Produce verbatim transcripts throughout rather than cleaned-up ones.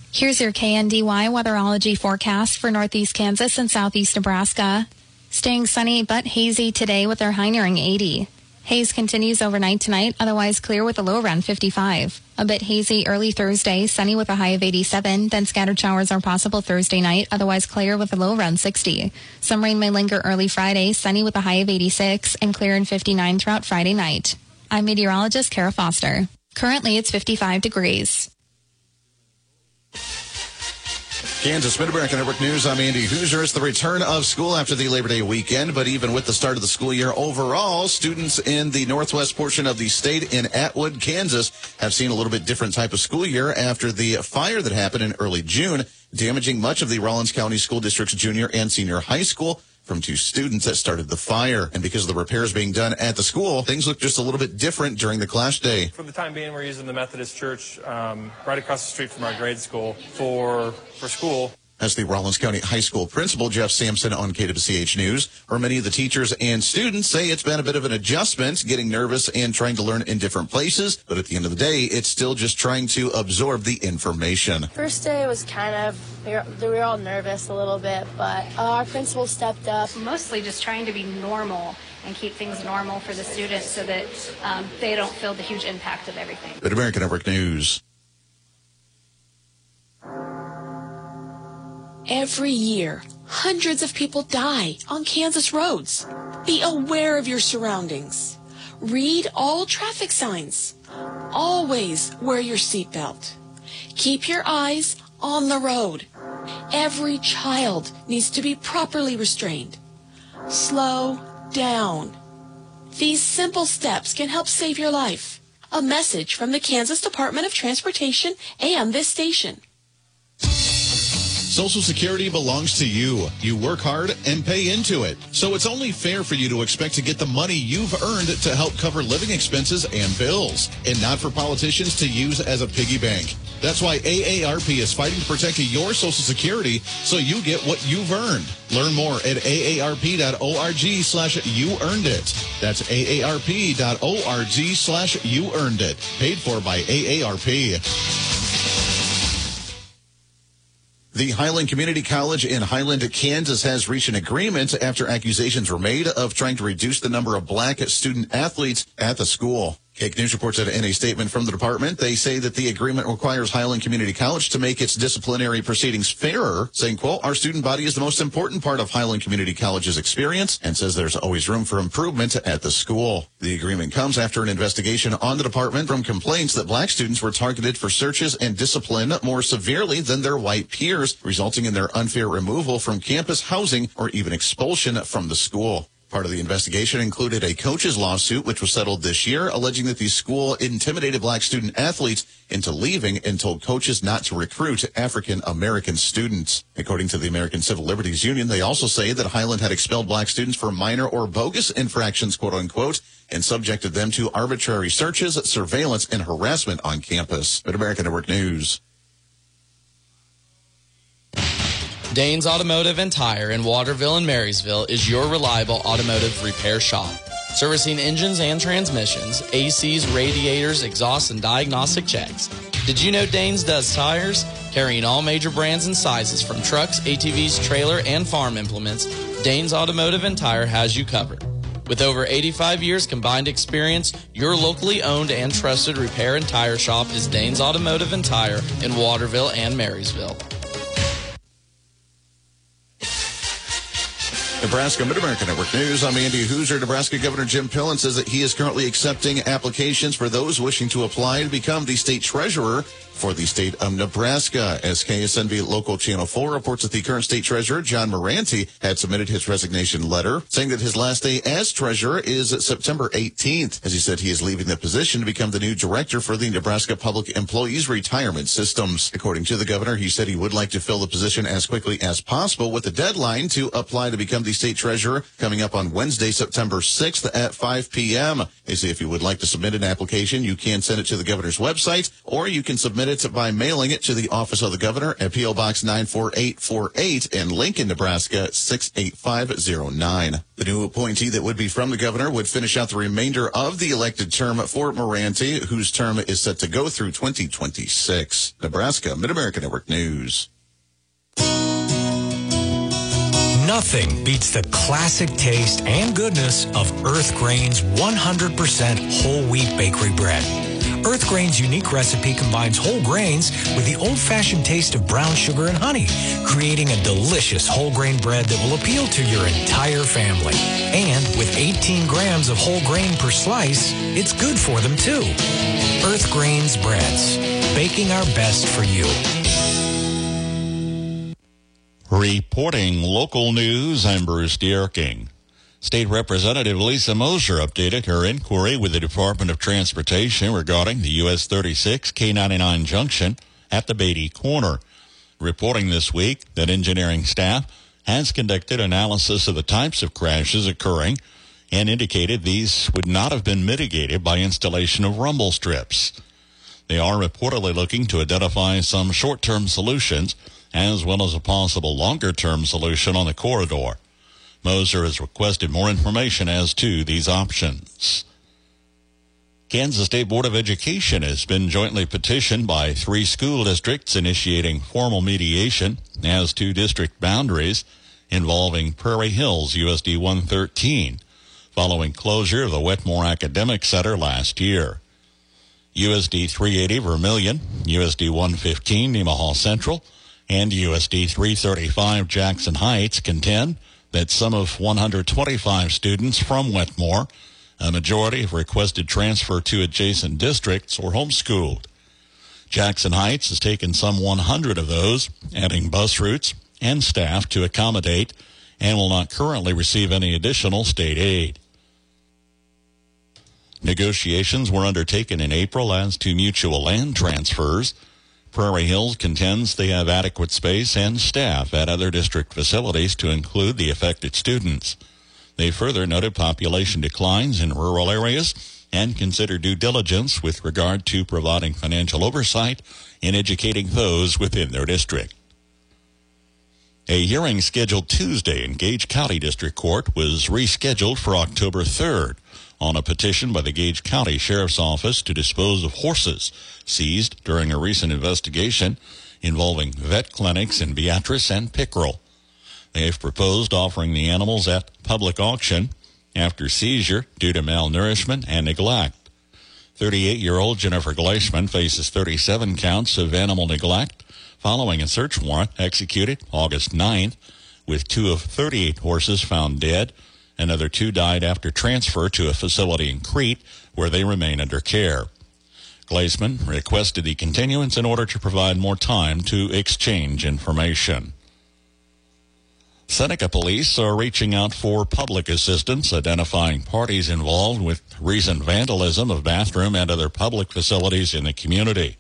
Here's your K N D Y weatherology forecast for northeast Kansas and southeast Nebraska. Staying sunny but hazy today with our high nearing eighty. Haze continues overnight tonight, otherwise clear with a low around fifty-five. A bit hazy early Thursday, sunny with a high of eighty-seven. Then scattered showers are possible Thursday night, otherwise clear with a low around sixty. Some rain may linger early Friday, sunny with a high of eighty-six and clear and fifty-nine throughout Friday night. I'm meteorologist Kara Foster. Currently, it's fifty-five degrees. Kansas Mid-America Network News, I'm Andy Hoosier. It's the return of school after the Labor Day weekend, but even with the start of the school year overall, students in the northwest portion of the state in Atwood, Kansas, have seen a little bit different type of school year after the fire that happened in early June, damaging much of the Rollins County School District's junior and senior high school from two students that started the fire. And because of the repairs being done at the school, things look just a little bit different during the class day. For the time being, we're using the Methodist Church um, right across the street from our grade school for for school. As the Rollins County High School principal, Jeff Sampson, on K W C H News, or many of the teachers and students say it's been a bit of an adjustment, getting nervous and trying to learn in different places. But at the end of the day, it's still just trying to absorb the information. First day was kind of, we were, we were all nervous a little bit, but uh, our principal stepped up. Mostly just trying to be normal and keep things normal for the students so that um, they don't feel the huge impact of everything. Mid-America Network News. Every year, hundreds of people die on Kansas roads. Be aware of your surroundings. Read all traffic signs. Always wear your seatbelt. Keep your eyes on the road. Every child needs to be properly restrained. Slow down. These simple steps can help save your life. A message from the Kansas Department of Transportation and this station. Social Security belongs to you. You work hard and pay into it. So it's only fair for you to expect to get the money you've earned to help cover living expenses and bills, and not for politicians to use as a piggy bank. That's why A A R P is fighting to protect your Social Security so you get what you've earned. Learn more at A A R P dot org slash you earned it. That's A A R P dot org slash you earned it. Paid for by A A R P. The Highland Community College in Highland, Kansas has reached an agreement after accusations were made of trying to reduce the number of black student athletes at the school. Cake News reports that in a statement from the department, they say that the agreement requires Highland Community College to make its disciplinary proceedings fairer, saying, quote, our student body is the most important part of Highland Community College's experience, and says there's always room for improvement at the school. The agreement comes after an investigation on the department from complaints that black students were targeted for searches and discipline more severely than their white peers, resulting in their unfair removal from campus housing or even expulsion from the school. Part of the investigation included a coach's lawsuit, which was settled this year, alleging that the school intimidated black student athletes into leaving and told coaches not to recruit African-American students. According to the American Civil Liberties Union, they also say that Highland had expelled black students for minor or bogus infractions, quote unquote, and subjected them to arbitrary searches, surveillance, and harassment on campus. Mid-America Network News. Danes Automotive and Tire in Waterville and Marysville is your reliable automotive repair shop. Servicing engines and transmissions, A Cs, radiators, exhausts, and diagnostic checks. Did you know Danes does tires? Carrying all major brands and sizes from trucks, A T Vs, trailer, and farm implements, Danes Automotive and Tire has you covered. With over eighty-five years combined experience, your locally owned and trusted repair and tire shop is Danes Automotive and Tire in Waterville and Marysville. Nebraska Mid-America Network News. I'm Andy Hoosier. Nebraska Governor Jim Pillen says that he is currently accepting applications for those wishing to apply to become the state treasurer for the state of Nebraska. As K S N V Local Channel four reports that the current state treasurer, John Moranti, had submitted his resignation letter, saying that his last day as treasurer is September eighteenth. As he said, he is leaving the position to become the new director for the Nebraska Public Employees Retirement Systems. According to the governor, he said he would like to fill the position as quickly as possible, with the deadline to apply to become the state treasurer coming up on Wednesday, September sixth at five p.m. They say if you would like to submit an application, you can send it to the governor's website, or you can submit submit it by mailing it to the Office of the Governor at P O. Box nine four eight four eight in Lincoln, Nebraska six eight five zero nine. The new appointee that would be from the governor would finish out the remainder of the elected term for Moranti, whose term is set to go through twenty twenty-six. Nebraska, Mid-America Network News. Nothing beats the classic taste and goodness of Earth Grain's one hundred percent whole wheat bakery bread. Earth Grain's unique recipe combines whole grains with the old-fashioned taste of brown sugar and honey, creating a delicious whole grain bread that will appeal to your entire family. And with eighteen grams of whole grain per slice, it's good for them too. Earth Grain's breads, baking our best for you. Reporting local news, I'm Bruce Dierking. State Representative Lisa Moser updated her inquiry with the Department of Transportation regarding the U S thirty-six K ninety-nine junction at the Beatty Corner, reporting this week that engineering staff has conducted analysis of the types of crashes occurring and indicated these would not have been mitigated by installation of rumble strips. They are reportedly looking to identify some short-term solutions as well as a possible longer-term solution on the corridor. Moser has requested more information as to these options. Kansas State Board of Education has been jointly petitioned by three school districts initiating formal mediation as to district boundaries involving Prairie Hills U S D one thirteen following closure of the Wetmore Academic Center last year. U S D three eighty Vermilion, U S D one fifteen Nemaha Central, and U S D three thirty-five Jackson Heights contend that some of one hundred twenty-five students from Wetmore, a majority have requested transfer to adjacent districts or homeschooled. Jackson Heights has taken some one hundred of those, adding bus routes and staff to accommodate, and will not currently receive any additional state aid. Negotiations were undertaken in April as to mutual land transfers. Prairie Hills contends they have adequate space and staff at other district facilities to include the affected students. They further noted population declines in rural areas and consider due diligence with regard to providing financial oversight in educating those within their district. A hearing scheduled Tuesday in Gage County District Court was rescheduled for October third on a petition by the Gage County Sheriff's Office to dispose of horses seized during a recent investigation involving vet clinics in Beatrice and Pickerel. They have proposed offering the animals at public auction after seizure due to malnourishment and neglect. thirty-eight-year-old Jennifer Gleischman faces thirty-seven counts of animal neglect following a search warrant executed August ninth, with two of thirty-eight horses found dead. Another two died after transfer to a facility in Crete, where they remain under care. Gleisman requested the continuance in order to provide more time to exchange information. Seneca police are reaching out for public assistance, identifying parties involved with recent vandalism of bathroom and other public facilities in the community.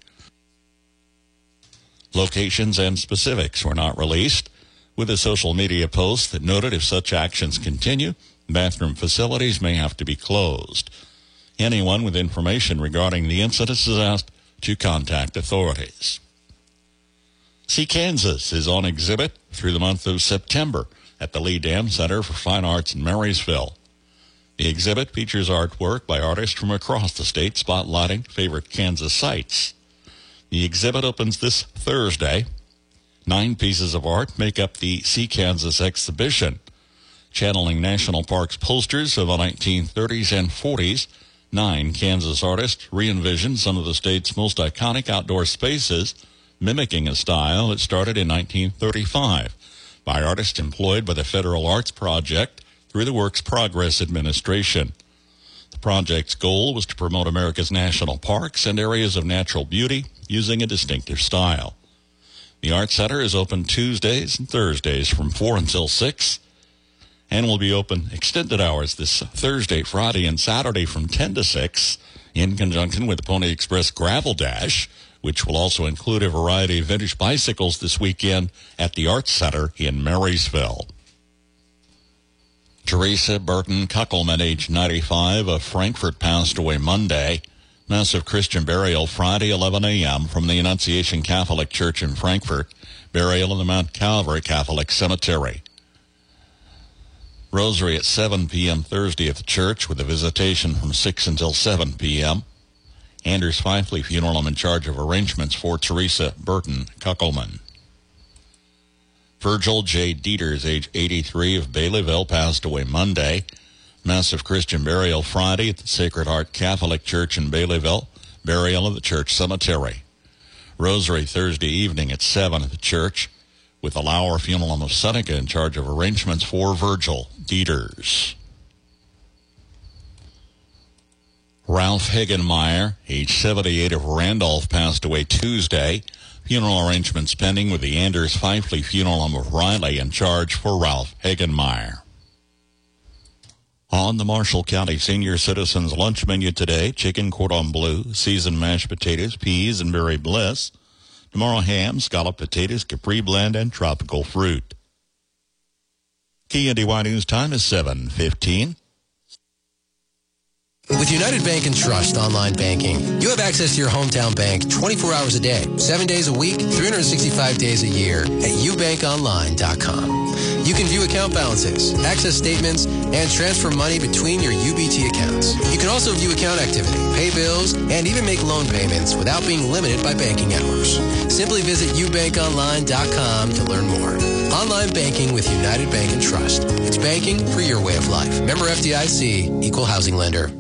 Locations and specifics were not released, with a social media post that noted if such actions continue, bathroom facilities may have to be closed. Anyone with information regarding the incidents is asked to contact authorities. See Kansas is on exhibit through the month of September at the Lee Dam Center for Fine Arts in Marysville. The exhibit features artwork by artists from across the state spotlighting favorite Kansas sites. The exhibit opens this Thursday. Nine pieces of art make up the See Kansas exhibition. Channeling national parks posters of the nineteen thirties and forties, nine Kansas artists re-envisioned some of the state's most iconic outdoor spaces, mimicking a style that started in nineteen thirty-five by artists employed by the Federal Arts Project through the Works Progress Administration. The project's goal was to promote America's national parks and areas of natural beauty using a distinctive style. The Art Center is open Tuesdays and Thursdays from four until six, and will be open extended hours this Thursday, Friday, and Saturday from ten to six, in conjunction with the Pony Express Gravel Dash, which will also include a variety of vintage bicycles this weekend at the Arts Center in Marysville. Teresa Burton Kuckelman, age ninety-five, of Frankfort, passed away Monday. Massive Christian burial Friday, eleven a.m. from the Annunciation Catholic Church in Frankfort. Burial in the Mount Calvary Catholic Cemetery. Rosary at seven p.m. Thursday at the church with a visitation from six until seven p.m. Anders Fifley Funeral Home in charge of arrangements for Teresa Burton Kuckelman. Virgil J. Dieters, age eighty-three, of Baileyville, passed away Monday. Massive Christian burial Friday at the Sacred Heart Catholic Church in Baileyville. Burial at the church cemetery. Rosary Thursday evening at seven at the church, with the Lauer Funeral Home of Seneca in charge of arrangements for Virgil Dieters. Ralph Hagenmeyer, age seventy-eight, of Randolph, passed away Tuesday. Funeral arrangements pending with the Anders Fifley Funeral Home of Riley in charge for Ralph Hagenmeyer. On the Marshall County Senior Citizens Lunch Menu today, chicken cordon bleu, seasoned mashed potatoes, peas, and berry bliss. Tomorrow, ham, scalloped potatoes, Capri Blend, and tropical fruit. K N D Y News time is seven fifteen. With United Bank and Trust online banking, you have access to your hometown bank twenty-four hours a day, seven days a week, three hundred sixty-five days a year at u bank online dot com. You can view account balances, access statements, and transfer money between your U B T accounts. You can also view account activity, pay bills, and even make loan payments without being limited by banking hours. Simply visit u bank online dot com to learn more. Online banking with United Bank and Trust. It's banking for your way of life. Member F D I C, Equal Housing Lender.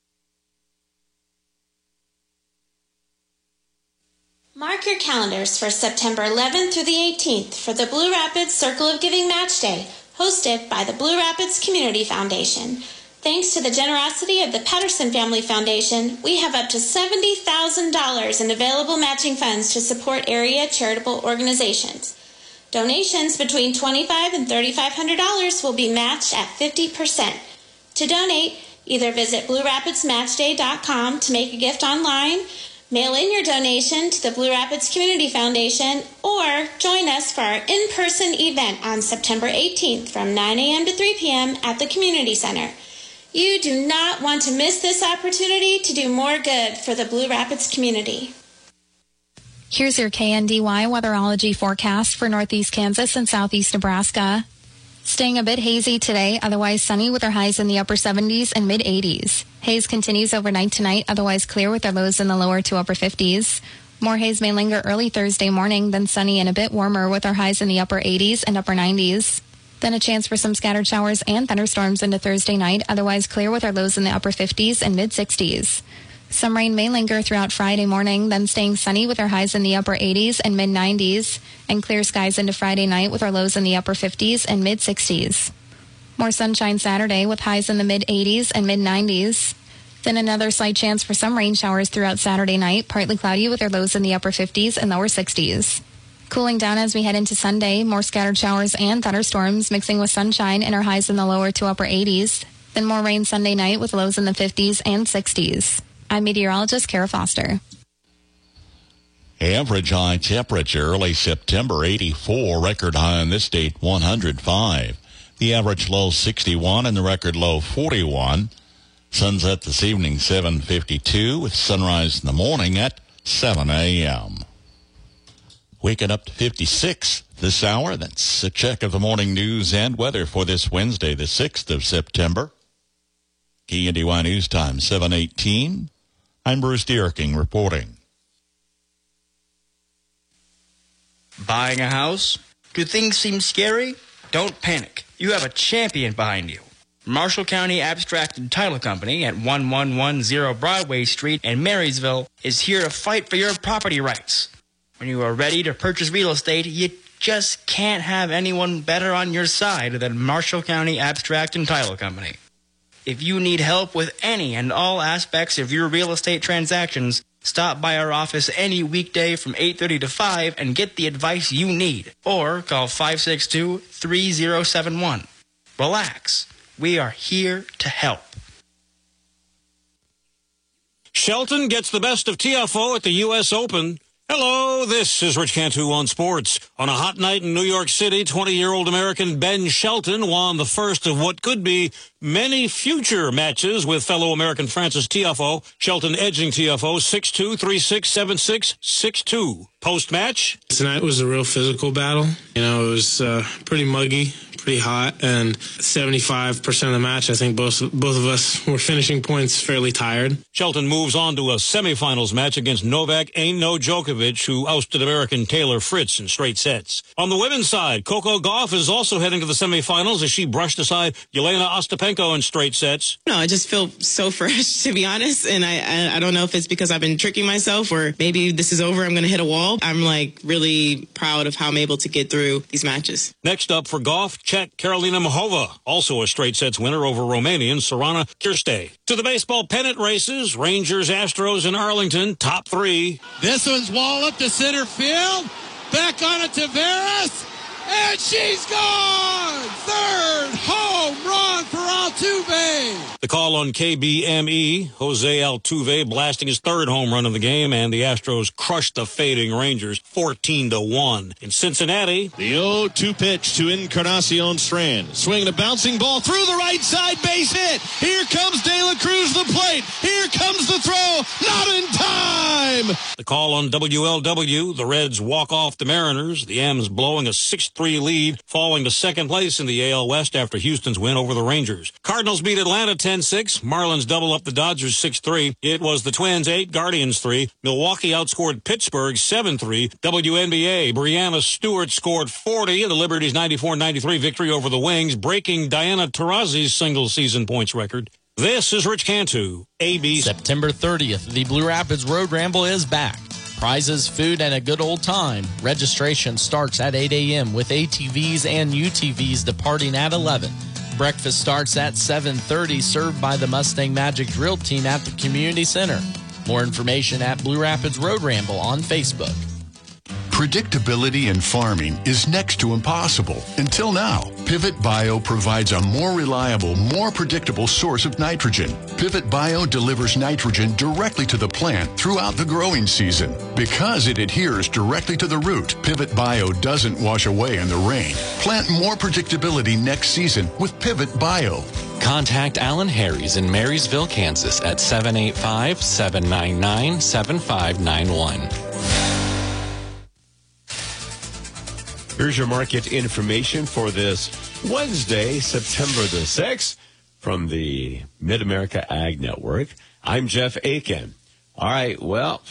Mark your calendars for September eleventh through the eighteenth for the Blue Rapids Circle of Giving Match Day, hosted by the Blue Rapids Community Foundation. Thanks to the generosity of the Patterson Family Foundation, we have up to seventy thousand dollars in available matching funds to support area charitable organizations. Donations between twenty-five dollars and three thousand five hundred dollars will be matched at fifty percent. To donate, either visit blue rapids match day dot com to make a gift online, mail in your donation to the Blue Rapids Community Foundation, or join us for our in-person event on September eighteenth from nine a.m. to three p.m. at the Community Center. You do not want to miss this opportunity to do more good for the Blue Rapids community. Here's your K N D Y weatherology forecast for northeast Kansas and southeast Nebraska. Staying a bit hazy today, otherwise sunny with our highs in the upper seventies and mid eighties. Haze continues overnight tonight, otherwise clear with our lows in the lower to upper fifties. More haze may linger early Thursday morning, then sunny and a bit warmer with our highs in the upper eighties and upper nineties. Then a chance for some scattered showers and thunderstorms into Thursday night, otherwise clear with our lows in the upper fifties and mid sixties. Some rain may linger throughout Friday morning, then staying sunny with our highs in the upper eighties and mid nineties, and clear skies into Friday night with our lows in the upper fifties and mid sixties. More sunshine Saturday with highs in the mid eighties and mid nineties. Then another slight chance for some rain showers throughout Saturday night, partly cloudy with our lows in the upper fifties and lower sixties. Cooling down as we head into Sunday, more scattered showers and thunderstorms mixing with sunshine and our highs in the lower to upper eighties. Then more rain Sunday night with lows in the fifties and sixties. I'm meteorologist Kara Foster. Average high temperature early September eighty-four, record high on this date one hundred five. The average low sixty-one and the record low forty-one. Sunset this evening seven fifty-two with sunrise in the morning at seven a.m. Waking up to fifty-six this hour. That's a check of the morning news and weather for this Wednesday, the sixth of September. K N D Y News Time, seven eighteen. I'm Bruce Dierking reporting. Buying a house? Do things seem scary? Don't panic. You have a champion behind you. Marshall County Abstract and Title Company at eleven ten Broadway Street in Marysville is here to fight for your property rights. When you are ready to purchase real estate, you just can't have anyone better on your side than Marshall County Abstract and Title Company. If you need help with any and all aspects of your real estate transactions, stop by our office any weekday from eight thirty to five and get the advice you need. Or call five six two, three zero seven one. Relax. We are here to help. Shelton gets the best of T F O at the U S Open Hello, this is Rich Cantu on sports. On a hot night in New York City, twenty-year-old American Ben Shelton won the first of what could be many future matches with fellow American Francis Tiafoe. Shelton edging Tiafoe six two, three six, seven six, six two. Post-match? Tonight was a real physical battle. You know, it was uh, pretty muggy, pretty hot, and seventy-five percent of the match, I think both both of us were finishing points fairly tired. Shelton moves on to a semifinals match against Novak Ain't No Djokovic, who ousted American Taylor Fritz in straight sets. On the women's side, Coco Gauff is also heading to the semifinals as she brushed aside Yelena Ostapenko in straight sets. No, I just feel so fresh, to be honest, and I, I, I don't know if it's because I've been tricking myself or maybe this is over, I'm going to hit a wall. I'm, like, really proud of how I'm able to get through these matches. Next up for Gauff, Czech Karolina Muchova, also a straight sets winner over Romanian Sorana Kirste. To the baseball pennant races, Rangers, Astros, and Arlington, top three. This one's wall up to center field. Back on it to Veras. And she's gone! Third home run for Altuve! The call on K B M E, Jose Altuve blasting his third home run of the game, and the Astros crushed the fading Rangers fourteen to one. In Cincinnati, the oh two pitch to Encarnacion Strand. Swinging a bouncing ball through the right side, base hit. Here comes De La Cruz to the plate. Here comes the throw. Not in time! The call on W L W, the Reds walk off the Mariners. The M's blowing a six three lead, falling to second place in the A L West after Houston's win over the Rangers. Cardinals beat Atlanta ten six. Marlins double up the Dodgers six three. It was the Twins eight, Guardians three. Milwaukee outscored Pittsburgh seven three. W N B A, Brianna Stewart scored forty in the Liberty's ninety-four ninety-three victory over the Wings, breaking Diana Taurasi's single-season points record. This is Rich Cantu, A B C. September thirtieth, the Blue Rapids Road Ramble is back. Prizes, food, and a good old time. Registration starts at eight a.m. with A T Vs and U T Vs departing at eleven. Breakfast starts at seven thirty, served by the Mustang Magic Drill Team at the Community Center. More information at Blue Rapids Road Ramble on Facebook. Predictability in farming is next to impossible. Until now, Pivot Bio provides a more reliable, more predictable source of nitrogen. Pivot Bio delivers nitrogen directly to the plant throughout the growing season. Because it adheres directly to the root, Pivot Bio doesn't wash away in the rain. Plant more predictability next season with Pivot Bio. Contact Alan Harries in Marysville, Kansas at seven eight five, seven nine nine, seven five nine one. Here's your market information for this Wednesday, September the sixth, from the Mid-America Ag Network. I'm Jeff Aiken. All right, well,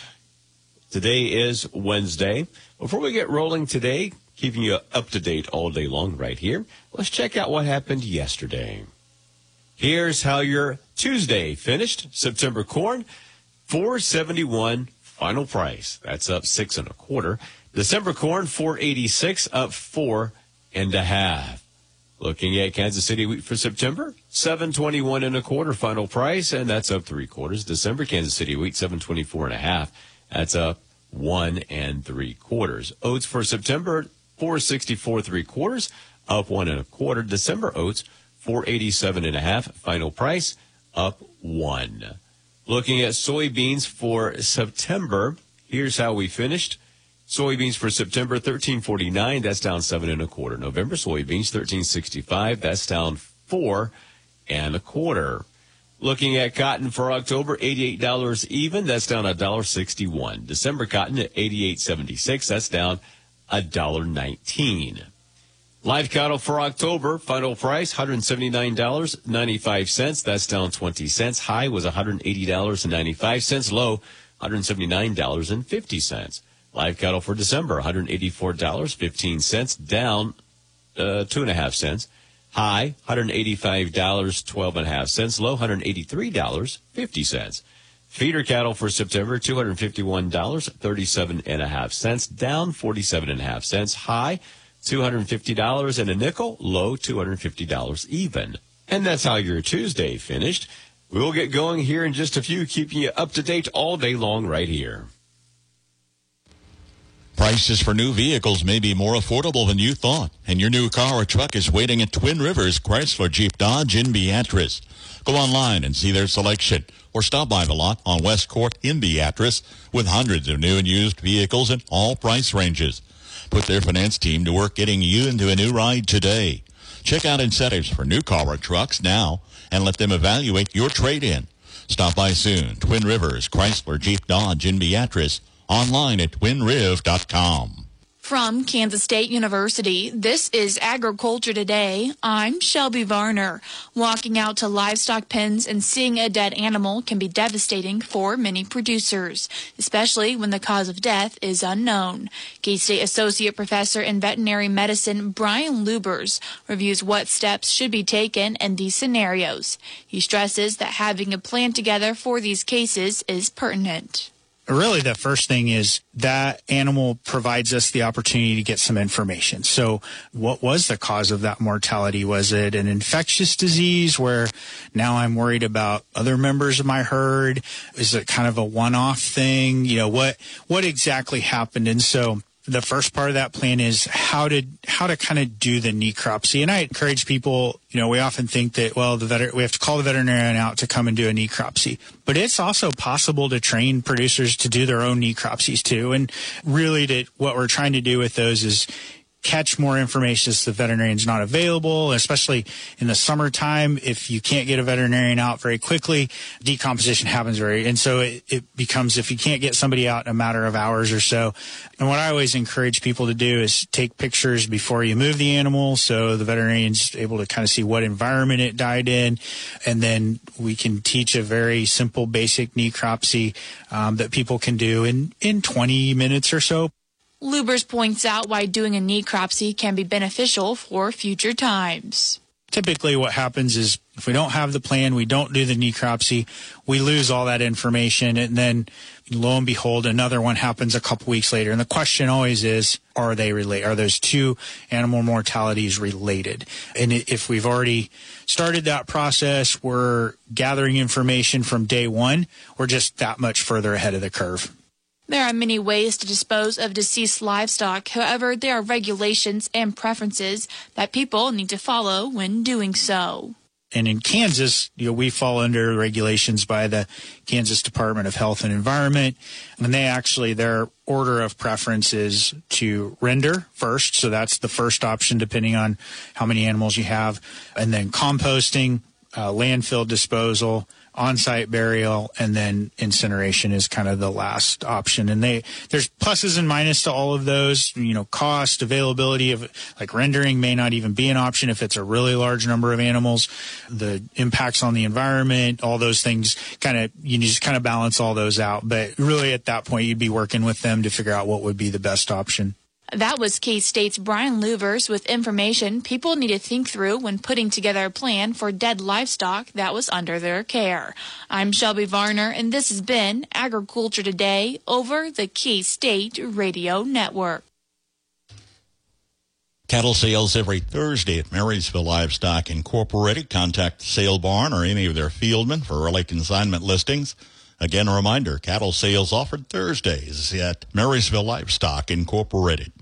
today is Wednesday. Before we get rolling today, keeping you up to date all day long right here, let's check out what happened yesterday. Here's how your Tuesday finished. September corn, four seventy-one final price. That's up six and a quarter. December corn, four eighty-six, up four and a half. Looking at Kansas City wheat for September, seven twenty-one and a quarter final price, and that's up three quarters. December Kansas City wheat, seven twenty-four and a half. That's up one and three quarters. Oats for September, four sixty-four, three quarters, up one and a quarter. December oats, four eighty-seven and a half. Final price, up one. Looking at soybeans for September, here's how we finished. Soybeans for September, thirteen forty-nine, that's down seven and a quarter. November soybeans, thirteen sixty-five, that's down four and a quarter. Looking at cotton for October, eighty-eight dollars even, that's down one dollar sixty-one. December cotton at eighty-eight seventy-six, that's down one dollar nineteen. Live cattle for October, final price, one hundred seventy-nine dollars and ninety-five cents, that's down twenty cents. High was one hundred eighty dollars and ninety-five cents, low one hundred seventy-nine dollars and fifty cents. Live cattle for December, one hundred eighty-four dollars and fifteen cents, down uh, two and a half cents. High, one hundred eighty-five dollars and twelve and a half cents, low one hundred eighty-three dollars and fifty cents. Feeder cattle for September, two hundred fifty-one dollars and thirty-seven and a half cents, down forty-seven and a half cents. High, two hundred fifty dollars and a nickel, low two hundred fifty dollars even. And that's how your Tuesday finished. We'll get going here in just a few, keeping you up to date all day long right here. Prices for new vehicles may be more affordable than you thought, and your new car or truck is waiting at Twin Rivers Chrysler Jeep Dodge in Beatrice. Go online and see their selection, or stop by the lot on West Court in Beatrice with hundreds of new and used vehicles in all price ranges. Put their finance team to work getting you into a new ride today. Check out incentives for new car or trucks now and let them evaluate your trade-in. Stop by soon. Twin Rivers Chrysler Jeep Dodge in Beatrice. Online at twin riv dot com. From Kansas State University, this is Agriculture Today. I'm Shelby Varner. Walking out to livestock pens and seeing a dead animal can be devastating for many producers, especially when the cause of death is unknown. K-State Associate Professor in Veterinary Medicine Brian Lubers reviews what steps should be taken in these scenarios. He stresses that having a plan together for these cases is pertinent. Really, the first thing is that animal provides us the opportunity to get some information. So what was the cause of that mortality? Was it an infectious disease where now I'm worried about other members of my herd? Is it kind of a one-off thing? You know, what what exactly happened? And so the first part of that plan is how to how to kind of do the necropsy. And I encourage people, you know, we often think that, well, the vet, we have to call the veterinarian out to come and do a necropsy. But it's also possible to train producers to do their own necropsies too. And really to, what we're trying to do with those is catch more information as the veterinarian's not available, especially in the summertime. If you can't get a veterinarian out very quickly, decomposition happens very, and so it, it becomes, if you can't get somebody out in a matter of hours or so. And what I always encourage people to do is take pictures before you move the animal so the veterinarian's able to kind of see what environment it died in, and then we can teach a very simple, basic necropsy um, that people can do in, in twenty minutes or so. Lubers points out why doing a necropsy can be beneficial for future times. Typically what happens is if we don't have the plan, we don't do the necropsy, we lose all that information, and then lo and behold, another one happens a couple weeks later. And the question always is, are they related? Are those two animal mortalities related? And if we've already started that process, we're gathering information from day one, we're just that much further ahead of the curve. There are many ways to dispose of deceased livestock. However, there are regulations and preferences that people need to follow when doing so. And in Kansas, you know, we fall under regulations by the Kansas Department of Health and Environment. And they actually, their order of preference is to render first. So that's the first option, depending on how many animals you have. And then composting, uh, landfill disposal, on-site burial, and then incineration is kind of the last option. And they there's pluses and minuses to all of those. You know, cost, availability of, like, rendering may not even be an option if it's a really large number of animals. The impacts on the environment, all those things, kind of, you just kind of balance all those out. But really at that point, you'd be working with them to figure out what would be the best option. That was K-State's Brian Lubers with information people need to think through when putting together a plan for dead livestock that was under their care. I'm Shelby Varner, and this has been Agriculture Today over the K-State Radio Network. Cattle sales every Thursday at Marysville Livestock Incorporated. Contact the sale barn or any of their fieldmen for early consignment listings. Again, a reminder, cattle sales offered Thursdays at Marysville Livestock Incorporated.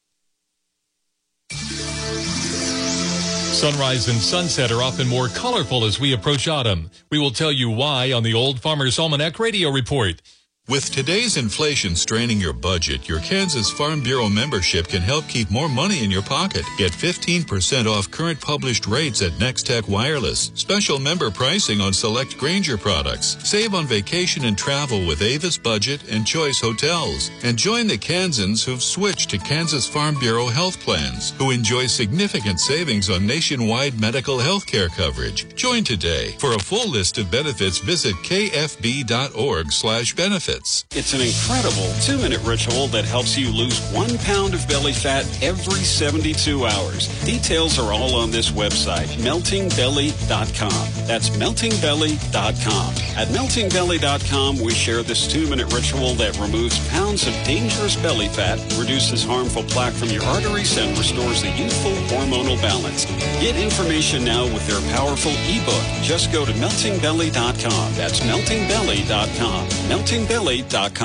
Sunrise and sunset are often more colorful as we approach autumn. We will tell you why on the Old Farmer's Almanac Radio Report. With today's inflation straining your budget, your Kansas Farm Bureau membership can help keep more money in your pocket. Get fifteen percent off current published rates at Nextech Wireless. Special member pricing on select Grainger products. Save on vacation and travel with Avis Budget and Choice Hotels. And join the Kansans who've switched to Kansas Farm Bureau health plans, who enjoy significant savings on nationwide medical health care coverage. Join today. For a full list of benefits, visit kfb.org slash benefits. It's an incredible two-minute ritual that helps you lose one pound of belly fat every seventy-two hours. Details are all on this website, melting belly dot com. That's melting belly dot com. At melting belly dot com, we share this two-minute ritual that removes pounds of dangerous belly fat, reduces harmful plaque from your arteries, and restores the youthful hormonal balance. Get information now with their powerful ebook. Just go to melting belly dot com. That's melting belly dot com. melting belly dot com.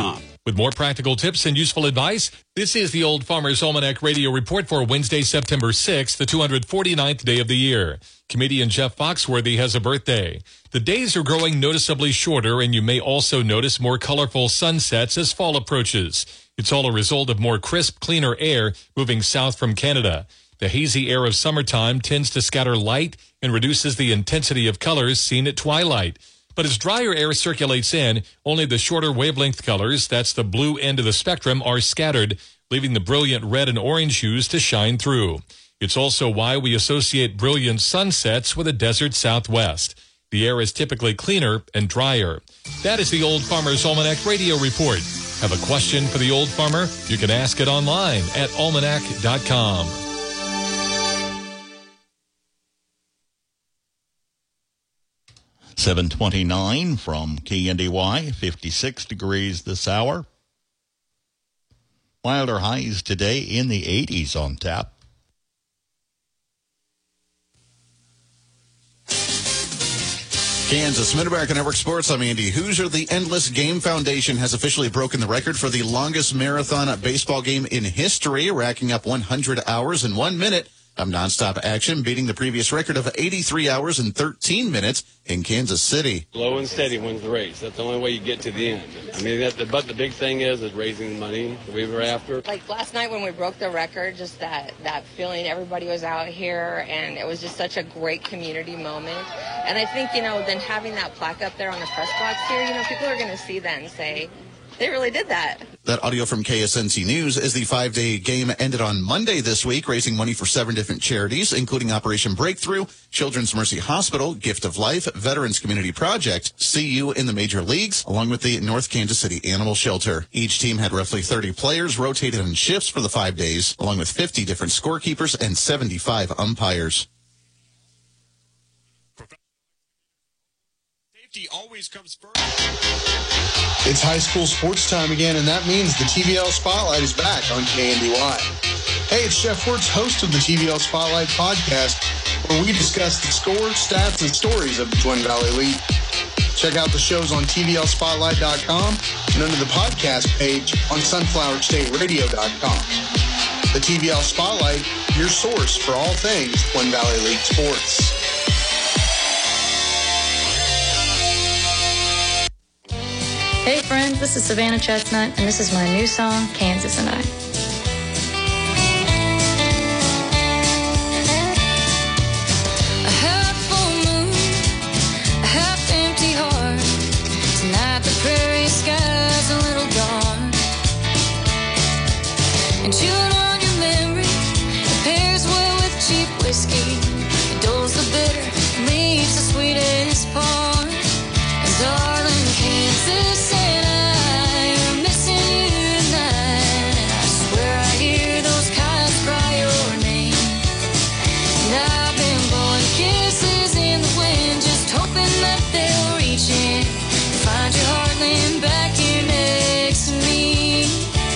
With more practical tips and useful advice, this is the Old Farmer's Almanac Radio Report for Wednesday, September sixth, the two hundred forty-ninth day of the year. Comedian Jeff Foxworthy has a birthday. The days are growing noticeably shorter, and you may also notice more colorful sunsets as fall approaches. It's all a result of more crisp, cleaner air moving south from Canada. The hazy air of summertime tends to scatter light and reduces the intensity of colors seen at twilight. But as drier air circulates in, only the shorter wavelength colors, that's the blue end of the spectrum, are scattered, leaving the brilliant red and orange hues to shine through. It's also why we associate brilliant sunsets with a desert southwest. The air is typically cleaner and drier. That is the Old Farmer's Almanac Radio Report. Have a question for the Old Farmer? You can ask it online at almanac dot com. seven twenty-nine from K N D Y, fifty-six degrees this hour. Wilder highs today in the eighties on tap. Kansas, Mid-America Network Sports. I'm Andy Hoosier. The Endless Game Foundation has officially broken the record for the longest marathon baseball game in history, racking up one hundred hours in one minute of nonstop action, beating the previous record of eighty-three hours and thirteen minutes in Kansas City. Slow and steady wins the race. That's the only way you get to the end. I mean, that, the, but the big thing is is raising the money that we were after. Like last night when we broke the record, just that, that feeling, everybody was out here, and it was just such a great community moment. And I think, you know, then having that plaque up there on the press box here, you know, people are going to see that and say, they really did that. That audio from K S N C News as the five-day game ended on Monday this week, raising money for seven different charities, including Operation Breakthrough, Children's Mercy Hospital, Gift of Life, Veterans Community Project, C U in the Major Leagues, along with the North Kansas City Animal Shelter. Each team had roughly thirty players rotated in shifts for the five days, along with fifty different scorekeepers and seventy-five umpires. Safety always comes first. It's high school sports time again, and that means the T V L Spotlight is back on K N D Y. Hey, it's Jeff Wirtz, host of the T V L Spotlight podcast, where we discuss the scores, stats, and stories of the Twin Valley League. Check out the shows on T V L spotlight dot com and under the podcast page on sunflower state radio dot com. The T V L Spotlight, your source for all things Twin Valley League sports. Hey friends, this is Savannah Chestnut, and this is my new song, Kansas and I. A half full moon, a half empty heart. Tonight the prairie sky's a little dark. And chewing on your memory, it pairs well with cheap whiskey. It dulls the bitter, leaves the sweetest part. And darling, Kansas and I are missing you tonight. I swear I hear those coyotes cry your name. And I've been blowing kisses in the wind, just hoping that they'll reach in and find your heartland back here next to me.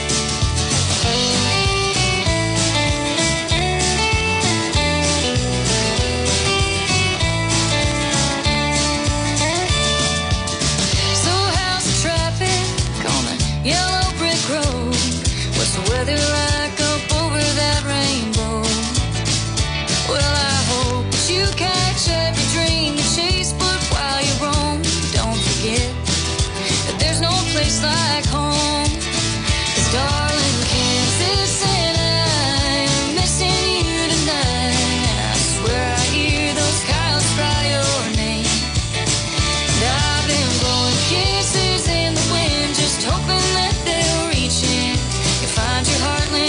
So how's the traffic on a yellow brick road? What's the weather like up over that rainbow? Well, I hope that you catch every dream you chase, but while you roam, don't forget that there's no place like home. 'Cause darling, Kansas and I am missing you tonight. I swear I hear those coyotes cry your name. And I've been blowing kisses in the wind, just hoping that they'll reach in and find your heartland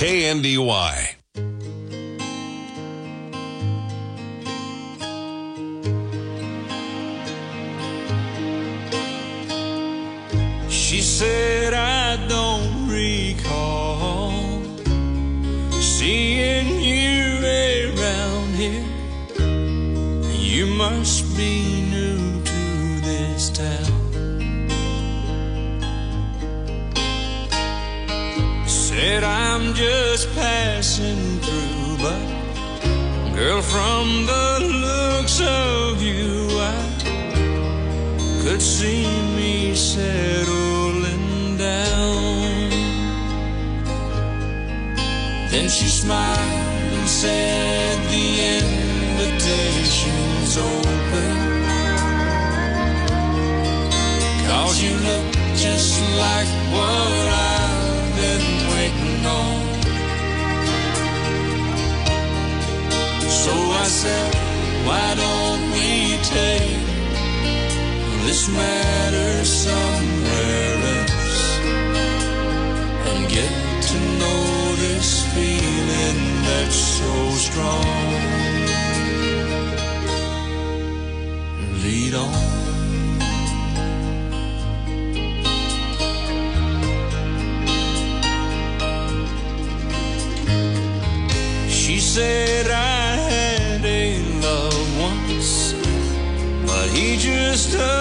K N D Y. She said, I don't recall seeing you around here. You must be new to this town. Said, I'm just passing through, but girl, from the looks of you, I could see me settling down. Then she smiled and said, the invitation's open, 'cause you look just like what I've been waiting on. So I said, why don't we take this matter somewhere else and get to know this feeling that's so strong. Lead on. She said, I had a love once, but he just